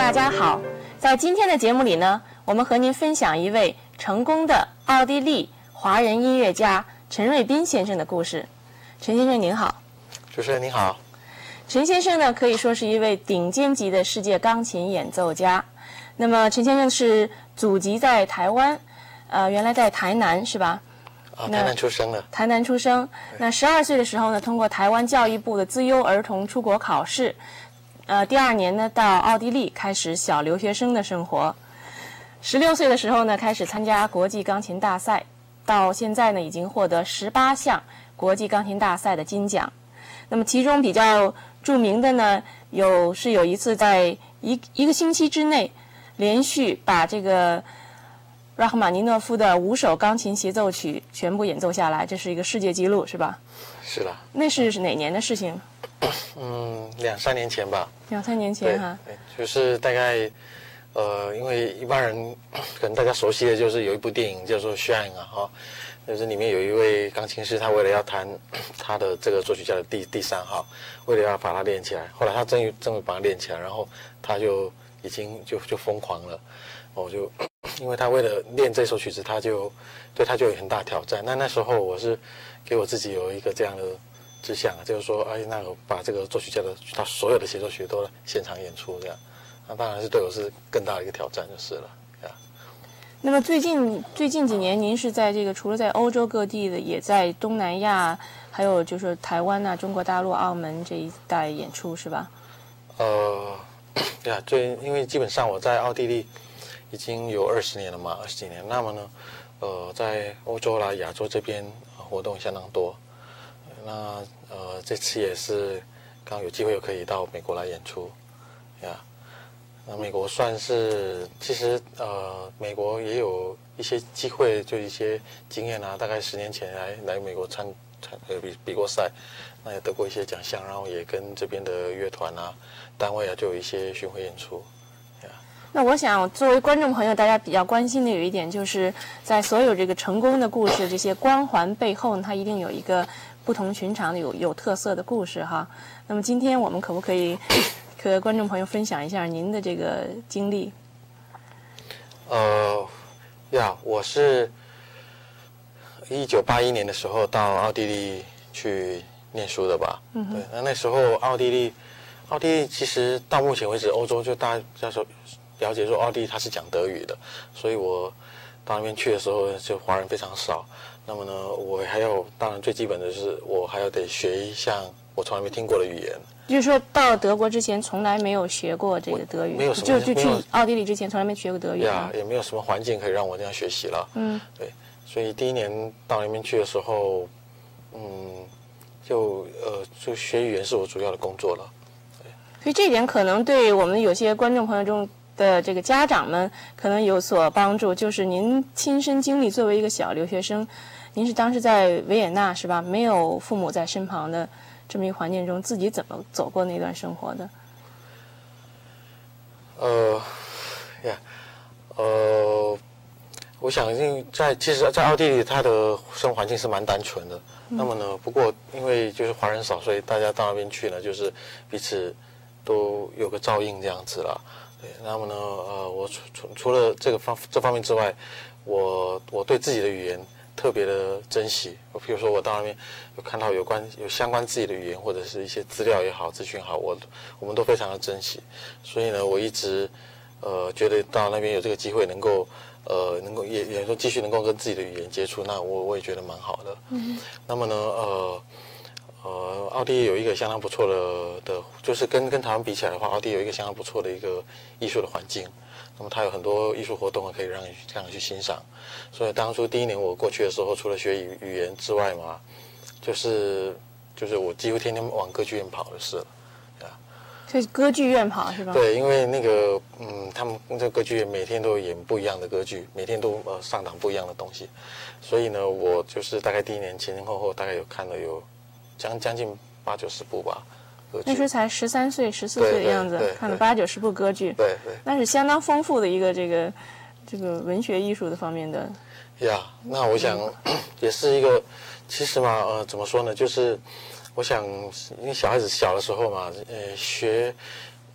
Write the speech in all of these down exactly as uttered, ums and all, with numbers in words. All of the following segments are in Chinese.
大家好，在今天的节目里呢，我们和您分享一位成功的奥地利华人音乐家陈瑞斌先生的故事。陈先生您好。 主持人您好。 陈先生呢，可以说是一位顶尖级的世界钢琴演奏家。那么陈先生是祖籍在台湾，呃，原来在台南是吧？ 啊，台南出生的。 台南出生。那十二岁的时候呢，通过台湾教育部的资优儿童出国考试，呃，第二年呢到奥地利开始小留学生的生活。十六岁的时候呢，开始参加国际钢琴大赛，到现在呢已经获得十八项国际钢琴大赛的金奖。那么其中比较著名的呢，有是有一次在一一个星期之内，连续把这个拉赫玛尼诺夫的五首钢琴协奏曲全部演奏下来，这是一个世界纪录，是吧？ 是的。 那是哪年的事情？ 嗯，两三年前吧。 两三年前哈。 对，就是大概，呃，因为一般人可能大家熟悉的就是有一部电影叫做《Shine》啊，哈，就是里面有一位钢琴师，他为了要弹他的这个作曲家的第第三号，为了要把它练起来，后来他终于终于把它练起来，然后他就已经就就疯狂了，我就。因为他为了练这首曲子，他就对他就有很大挑战。那那时候我是给我自己有一个这样的志向，就是说，哎，那我把这个作曲家的他所有的协奏曲都现场演出这样。那当然是对我是更大的一个挑战就是了。 那么最近最近几年，您是在这个除了在欧洲各地的，也在东南亚，还有就是台湾呐、啊、中国大陆、澳门这一带演出是吧？ 呃，对啊，最因为基本上我在奥地利已经有二十年了嘛，二十几年。那么呢，呃，在欧洲啦、亚洲这边、呃、活动相当多。那呃，这次也是刚有机会可以到美国来演出，呀。那美国算是，其实呃，美国也有一些机会，就一些经验啊。大概十年前来来美国参参呃比比过赛，那也得过一些奖项，然后也跟这边的乐团啊、单位啊就有一些巡回演出。 那我想，作为观众朋友，大家比较关心的有一点，就是在所有这个成功的故事、这些光环背后，它一定有一个不同寻常的、有有特色的故事哈。那么今天我们可不可以和观众朋友分享一下您的这个经历？ 呃，呀，我是一九八一年的时候到奥地利去念书的吧？嗯，对，那那时候奥地利，奥地利其实到目前为止，欧洲就大家说。了解说奥地利它是讲德语的，所以我到那边去的时候就华人非常少。那么呢，我还要当然最基本的是我还要得学一项我从来没听过的语言。 就是说到德国之前从来没有学过这个德语， 没有什么就就去奥地利之前从来没学过德语呀，也没有什么环境可以让我这样学习了。嗯，对，所以第一年到那边去的时候，嗯，就呃就学语言是我主要的工作了。对， 所以这一点可能对我们有些观众朋友中的这个家长们可能有所帮助，就是您亲身经历，作为一个小留学生，您是当时在维也纳是吧？没有父母在身旁的这么一个环境中，自己怎么走过那段生活的？ 呃，呀，呃，我想因为在其实，在奥地利，它的生活环境是蛮单纯的。嗯、那么呢，不过因为就是华人少，所以大家到那边去呢，就是彼此都有个照应这样子啦。对，那么呢，呃，我除除除了这个方这方面之外，我我对自己的语言特别的珍惜。比如说，我到那边有看到有关有相关自己的语言或者是一些资料也好、资讯好，我我们都非常的珍惜。所以呢，我一直呃觉得到那边有这个机会能够呃能够也也说继续能够跟自己的语言接触，那我我也觉得蛮好的。嗯。那么呢，呃。呃，奥地利有一个相当不错的的，就是跟跟台湾比起来的话，奥地利有一个相当不错的一个艺术的环境。那么它有很多艺术活动可以让你让你去欣赏。所以当初第一年我过去的时候，除了学语语言之外嘛，就是就是我几乎天天往歌剧院跑的是了，对啊。 所以歌剧院跑是吧？ 对，因为那个嗯，他们这个歌剧院每天都演不一样的歌剧，每天都呃上档不一样的东西。所以呢，我就是大概第一年前前后后大概有看了有。将将近八九十部吧， 那时候才十三岁、十四岁的样子，看了八九十部歌剧， 对对， 那是相当丰富的一个这个这个文学艺术的方面的。 呀，那我想、嗯、也是一个，其实嘛，呃，怎么说呢？就是我想，因为小孩子小的时候嘛，呃，学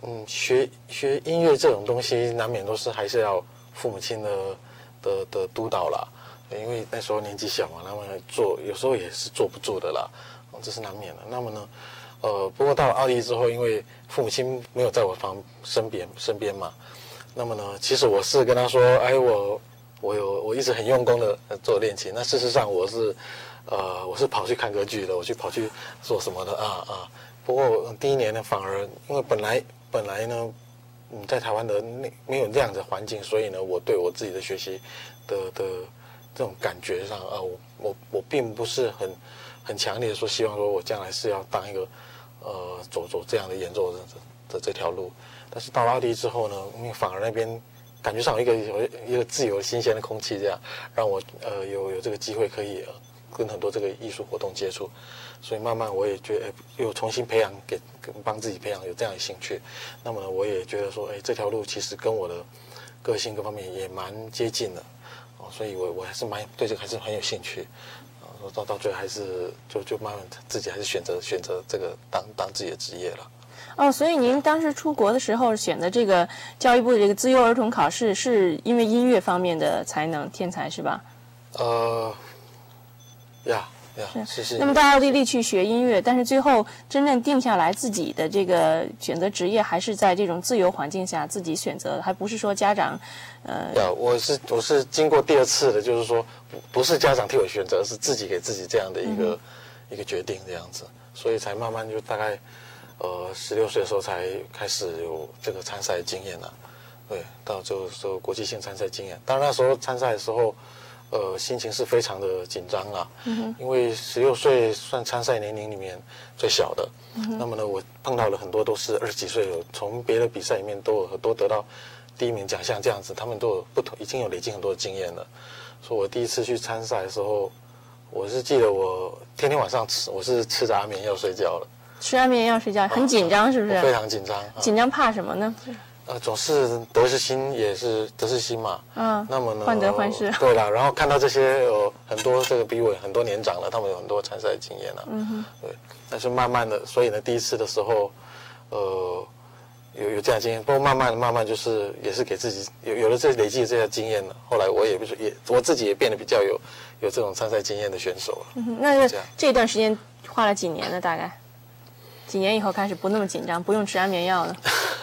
嗯，学学音乐这种东西，难免都是还是要父母亲的的的督导啦。因为那时候年纪小嘛，那么做有时候也是坐不住的啦，这是难免的。那么呢，呃，不过到了奥地利之后，因为父母亲没有在我旁身边身边嘛，那么呢，其实我是跟他说，哎，我我有我一直很用功的做练琴。那事实上我是，呃，我是跑去看歌剧的，我去跑去做什么的啊啊。不过第一年呢，反而因为本来本来呢，嗯，在台湾的那没有这样的环境，所以呢，我对我自己的学习的的。这种感觉上啊，我我我并不是很很强烈的说希望说我将来是要当一个呃走走这样的演奏的的这条路，但是到了奥地利之后呢，因为反而那边感觉上有一个有一个自由新鲜的空气，这样让我呃有有这个机会可以、呃、跟很多这个艺术活动接触，所以慢慢我也觉得、哎、又重新培养给帮自己培养有这样的兴趣，那么呢我也觉得说哎这条路其实跟我的个性各方面也蛮接近的。所以我我还是蛮对这个还是很有兴趣，啊，到到最后还是就就慢慢自己还是选择选择这个当当自己的职业了。 哦，所以您当时出国的时候选的这个教育部的这个资优儿童考试，是因为音乐方面的才能天才是吧？ 呃，呀呀，是是。 那么到奥地利去学音乐，但是最后真正定下来自己的这个选择职业，还是在这种自由环境下自己选择的，还不是说家长。呃， 呀，我是我是经过第二次的，就是说不不是家长替我选择，是自己给自己这样的一个、嗯、一个决定这样子，所以才慢慢就大概呃十六岁的时候才开始有这个参赛的经验了，对，到就就国际性参赛经验。当然那时候参赛的时候，呃，心情是非常的紧张啦，嗯、因为十六岁算参赛年龄里面最小的，嗯、那么呢，我碰到了很多都是二十几岁，有从别的比赛里面都有都得到第一名奖项这样子，他们都有不同，已经有累积很多的经验了。所以我第一次去参赛的时候，我是记得我天天晚上吃，我是吃着安眠药睡觉了。 吃安眠药睡觉，很紧张是不是？ 非常紧张。 紧张怕什么呢？ 呃，总是得失心也是得失心嘛。 嗯。 那么呢？ 患得患失。 对啦，然后看到这些有很多这个比我很多年长了，他们有很多参赛经验了。嗯哼。对，但是慢慢的，所以呢，第一次的时候，呃。有有这样经验，不过慢慢的、慢慢就是也是给自己有有了这累积这些经验了。后来我也不是也我自己也变得比较有有这种参赛经验的选手了。 嗯，那这这段时间花了几年呢？大概几年以后开始不那么紧张，不用吃安眠药了？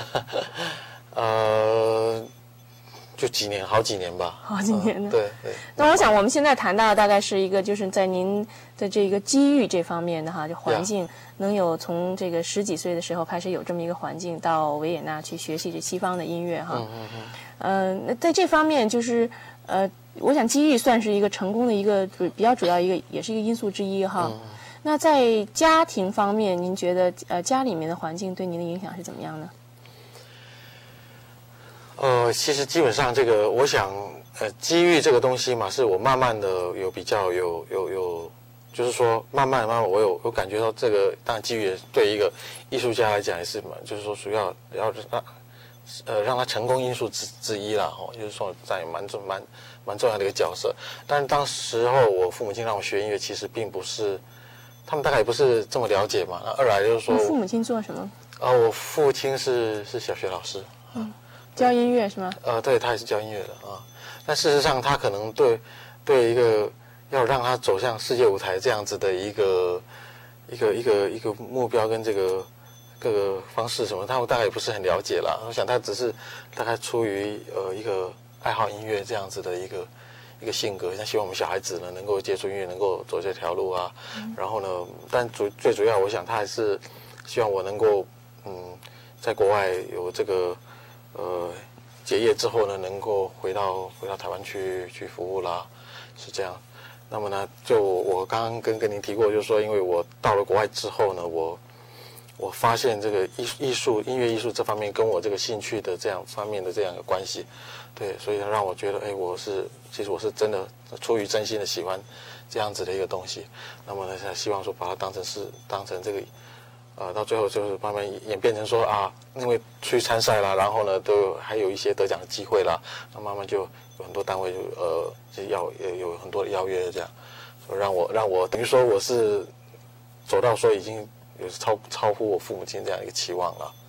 呃，就几年，好几年吧。 好几年呢、 嗯。对对。 那我想我们现在谈到的大概是一个就是在您的这个机遇这方面的哈，就环境。Yeah.能有从这个十几岁的时候开始有这么一个环境，到维也纳去学习这西方的音乐哈。嗯嗯嗯。呃，那在这方面就是呃，我想机遇算是一个成功的一个比较主要一个，也是一个因素之一哈。嗯。那在家庭方面，您觉得呃家里面的环境对您的影响是怎么样呢？ 呃，其实基本上这个，我想呃，机遇这个东西嘛，是我慢慢的有比较有有有。就是说，慢慢慢慢，我有有感觉到这个，当然机遇对一个艺术家来讲也是嘛，就是说主要要让呃让他成功因素之之一啦，哈，就是说在蛮重蛮蛮重要的一个角色。但是当时候我父母亲让我学音乐，其实并不是，他们大概也不是这么了解嘛。那二来就是说， 父母亲做什么？ 啊、呃，我父亲是是小学老师， 嗯，教音乐是吗？ 呃，对，他也是教音乐的啊。但事实上，他可能对对一个。要让他走向世界舞台这样子的一个一个一个一个目标跟这个各个方式什么，他大概也不是很了解啦。我想他只是大概出于呃一个爱好音乐这样子的一个一个性格，像希望我们小孩子呢能够接触音乐，能够走这条路啊。嗯、然后呢，但主最主要，我想他还是希望我能够嗯，在国外有这个呃结业之后呢，能够回到回到台湾去去服务啦，是这样。那么呢，就我刚刚跟跟您提过，就是说，因为我到了国外之后呢，我我发现这个艺艺术、音乐艺术这方面跟我这个兴趣的这样方面的这样的关系，对，所以让我觉得，哎，我是其实我是真的出于真心的喜欢这样子的一个东西。那么呢，才希望说把它当成是当成这个，呃，到最后就是慢慢演变成说啊，因为去参赛啦，然后呢，都还有一些得奖的机会啦，那慢慢就。有很多单位就呃就要有有很多的邀约这样，说让我让我等于说我是走到说已经有超超乎我父母亲这样一个期望了。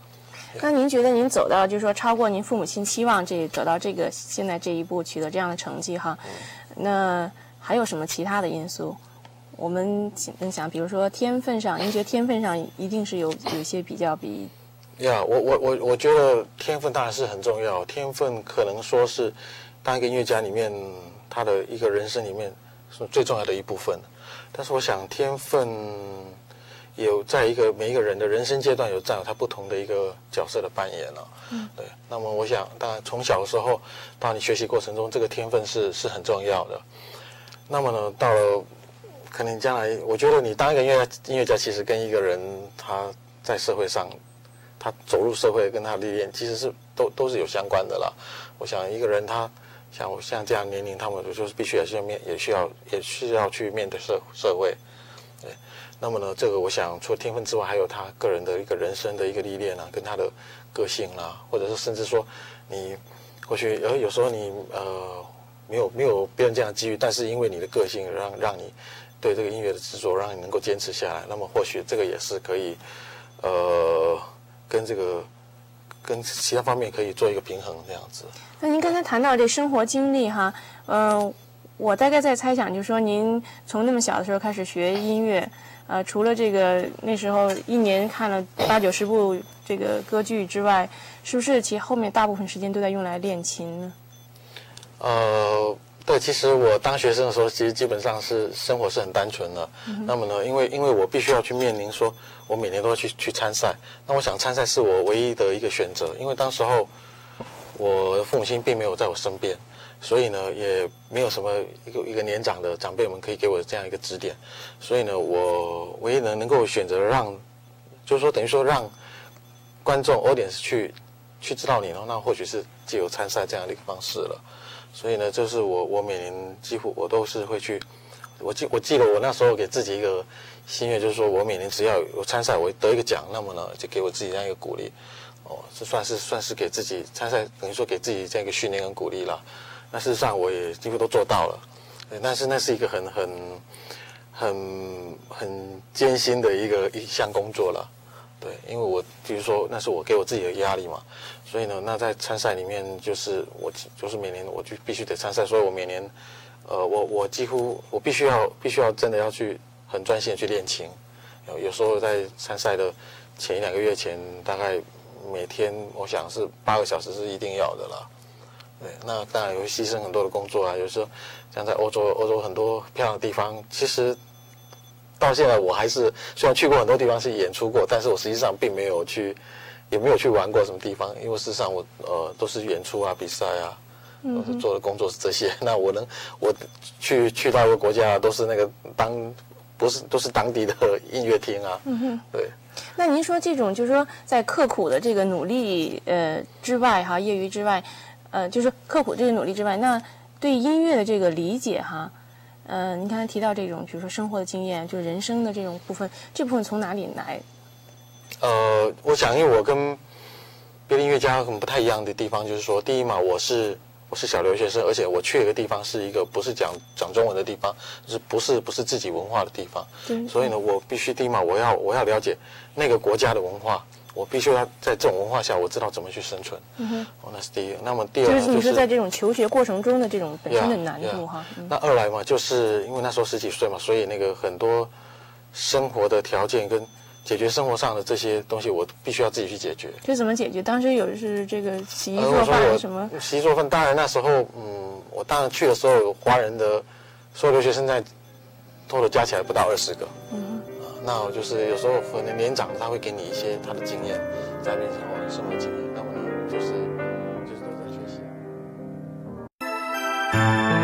那您觉得您走到就是说超过您父母亲期望这走到这个现在这一步取得这样的成绩哈，嗯、那还有什么其他的因素？我们想，比如说天分上，您觉得天分上一定是有有一些比较比？ 呀，我我我我觉得天分当然是很重要，天分可能说是当一个音乐家里面他的一个人生里面是最重要的一部分。但是我想天分有在一个每一个人的人生阶段有占有他不同的一个角色的扮演了、啊。嗯，对。那么我想，当然从小的时候到你学习过程中，这个天分是是很重要的。那么呢，到了可能将来，我觉得你当一个音乐家，音乐家其实跟一个人他在社会上，他走入社会跟他历练，其实是都都是有相关的啦。我想一个人他像我像这样年龄，他们就是必须也是要面，也需要也是要去面对社社会。对，那么呢，这个我想除了天分之外，还有他个人的一个人生的一个历练啊，跟他的个性啦，或者是甚至说你或许呃有时候你呃没有没有别人这样的机遇，但是因为你的个性让让你对这个音乐的执着，让你能够坚持下来，那么或许这个也是可以呃跟这个跟其他方面可以做一个平衡这样子。 那您刚才谈到这生活经历哈，嗯、呃。我大概在猜想，就是说您从那么小的时候开始学音乐，呃，除了这个那时候一年看了八九十部这个歌剧之外，是不是其实后面大部分时间都在用来练琴呢？ 呃，对，其实我当学生的时候，其实基本上是生活是很单纯的。嗯、那么呢，因为因为我必须要去面临说，我每年都要去去参赛，那我想参赛是我唯一的一个选择，因为当时候我的父母亲并没有在我身边。所以呢，也没有什么一个一个年长的长辈们可以给我这样一个指点，所以呢，我唯一能能够选择让，就是说等于说让观众 audience 去去知道你，然后那或许是藉由参赛这样的一个方式了。所以呢，这是我我每年几乎我都是会去，我记我记得我那时候给自己一个心愿，就是说我每年只要有参赛，我得一个奖，那么呢就给我自己这样一个鼓励，哦，这算是算是给自己参赛等于说给自己这样一个训练跟鼓励了。那事实上我也几乎都做到了，但是那是一个很很很很艰辛的一个一项工作了，对，因为我比如说那是我给我自己的压力嘛，所以呢，那在参赛里面就是我就是每年我就必须得参赛，所以我每年呃我我几乎我必须要必须要真的要去很专心的去练琴，有有时候在参赛的前一两个月前，大概每天我想是八个小时是一定要的啦。对，那当然有牺牲很多的工作啊。有时候像在欧洲，欧洲很多漂亮的地方，其实到现在我还是虽然去过很多地方是演出过，但是我实际上并没有去，也没有去玩过什么地方，因为事实上我呃都是演出啊、比赛啊，都是做的工作是这些。那我能我去去到一个国家，都是那个当不是都是当地的音乐厅啊。嗯哼，对。 那您说这种就是说在刻苦的这个努力呃之外哈，业余之外。呃，就是刻苦这个努力之外，那对音乐的这个理解哈，呃，您刚才提到这种，比如说生活的经验，就是人生的这种部分，这部分从哪里来？ 呃，我想，因为我跟别的音乐家很不太一样的地方，就是说，第一嘛，我是我是小留学生，而且我去一个地方是一个不是讲讲中文的地方，就是不是不是自己文化的地方，对，所以呢，我必须第一嘛，我要我要了解那个国家的文化。我必须要在这种文化下，我知道怎么去生存。嗯哼，哦，那是第一个。那么第二就是你是在这种求学过程中的这种本身的难度哈。 Yeah, yeah. 嗯、那二来嘛，就是因为那时候十几岁嘛，所以那个很多生活的条件跟解决生活上的这些东西，我必须要自己去解决。 这怎么解决？当时有是这个洗衣做饭什么？ 洗衣做饭，当然那时候，嗯，我当然去的时候，有华人的所有留学生在多的加起来不到二十个。嗯。那我就是有时候可能年长他会给你一些他的经验，在那边生活生活经验，那么呢就是就是都在学习。